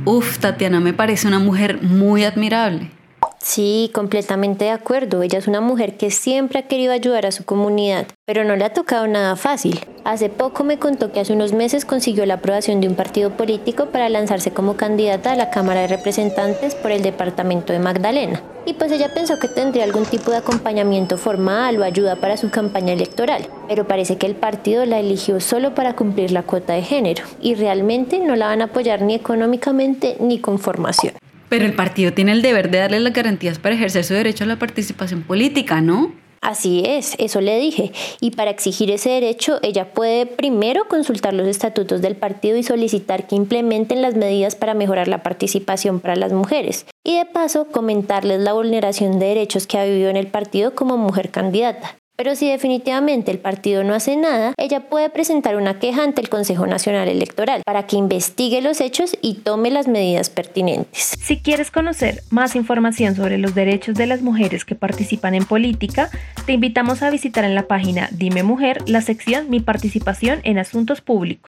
Uf, Tatiana me parece una mujer muy admirable. Sí, completamente de acuerdo. Ella es una mujer que siempre ha querido ayudar a su comunidad, pero no le ha tocado nada fácil. Hace poco me contó que hace unos meses consiguió la aprobación de un partido político para lanzarse como candidata a la Cámara de Representantes por el departamento de Magdalena. Y pues ella pensó que tendría algún tipo de acompañamiento formal o ayuda para su campaña electoral, pero parece que el partido la eligió solo para cumplir la cuota de género y realmente no la van a apoyar ni económicamente ni con formación. Pero el partido tiene el deber de darle las garantías para ejercer su derecho a la participación política, ¿no? Así es, eso le dije. Y para exigir ese derecho, ella puede primero consultar los estatutos del partido y solicitar que implementen las medidas para mejorar la participación para las mujeres. Y de paso, comentarles la vulneración de derechos que ha vivido en el partido como mujer candidata. Pero si definitivamente el partido no hace nada, ella puede presentar una queja ante el Consejo Nacional Electoral para que investigue los hechos y tome las medidas pertinentes. Si quieres conocer más información sobre los derechos de las mujeres que participan en política, te invitamos a visitar en la página Dime Mujer la sección Mi participación en asuntos públicos.